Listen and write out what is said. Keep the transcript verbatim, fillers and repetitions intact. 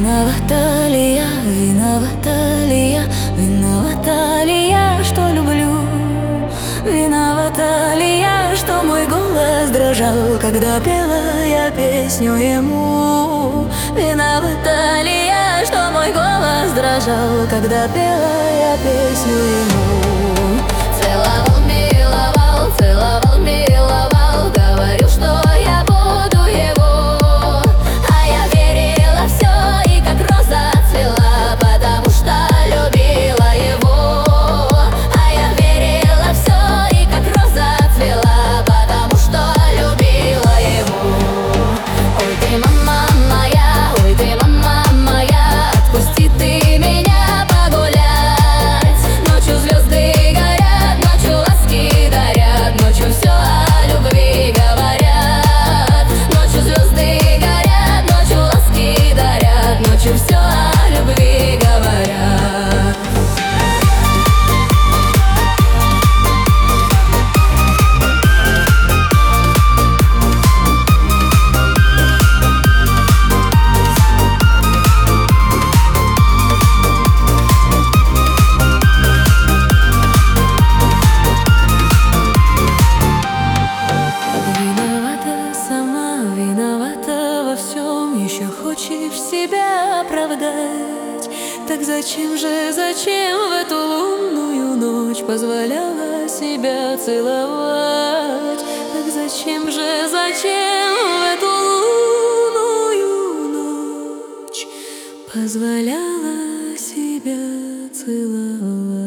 Виновата ли я, виновата ли я, виновата ли я, что люблю? Виновата ли я, что мой голос дрожал, когда пела я песню ему? Виновата ли я, что мой голос дрожал, когда пела я песню ему? Целовал, миловал, целовал, миловал, говорил, что я буду его. А я верила все, и как роза цвела, потому что любила его. А я верила все, и как роза цвела, потому что любила его. Ой, ты мама моя, ой, ты мама моя, отпусти ты меня погулять. Ночью звезды горят, ночью ласки дарят, ночью все о любви говорят. Ночью звезды горят, ночью ласки дарят, ночью все о любви говорят. Виновата сама, виновата во всем, еще хочешь себя оправдать. Так зачем же, зачем в эту лунную ночь позволяла себя целовать? Так зачем же, зачем в эту лунную ночь позволяла себя целовать?